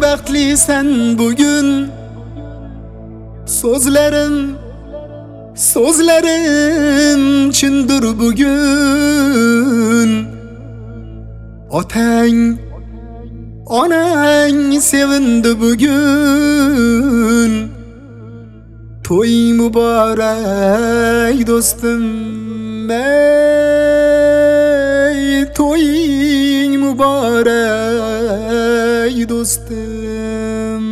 baxtlisan bugün. Sözlerim chindir bugün. Otang, onang sevindi bugün. To'ying muborak do'stim, ey to'ying muborak do'stim.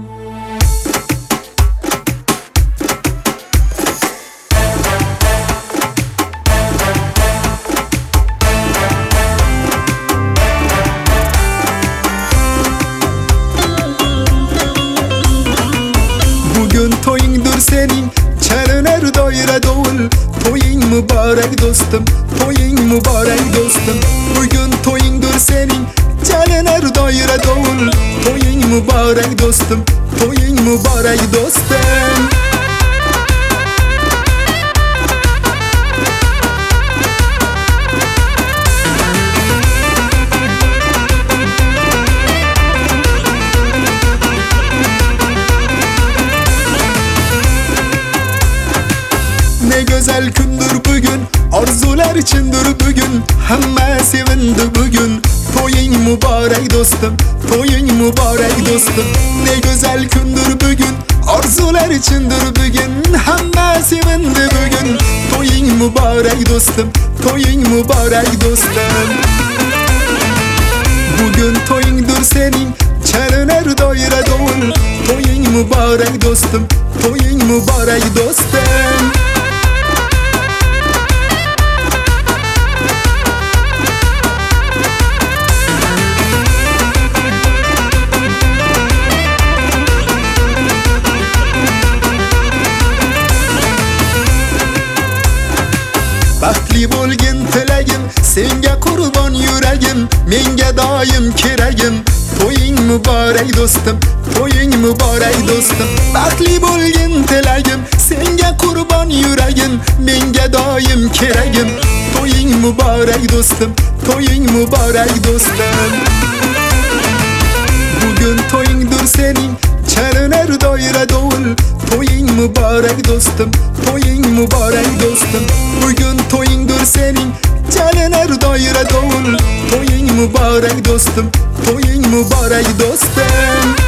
Bugün to'yingdir sening, chalinar doira dovul. To'ying muborak do'stim, to'ying muborak do'stim. Bugün to'yingdir sening, chalinar doira dovul. To'ying muborak do'stim, to'ying muborak do'stim. Ne güzel gündür bugün, arzular içindir bugün. Hamma sevindi bugün. To'ying muborak do'stim, to'ying muborak do'stim. Ne güzel gündür bugün, arzular içindir bugün. Hamma sevindi bugün. To'ying muborak do'stim, to'ying muborak do'stim. Bugün to'yingdir sening, chalinar doira dovul. To'ying muborak do'stim, to'ying muborak do'stim. Baxtli bo'lgin tilagim, senga qurbon yuragim. Menga doim keragim. To'ying muborak do'stim, to'ying muborak do'stim. Baxtli bo'lgin tilagim, senga qurbon yuragim. Menga doim keragim. To'ying muborak do'stim, to'ying muborak do'stim. Bugün to'yingdir sening, chalinar doira dovul. To'ying muborak do'stim, to'ying muborak do'stim. Bugün to'yingdir sening, chalinar doira dovul. To'ying muborak do'stim, to'ying muborak do'stim.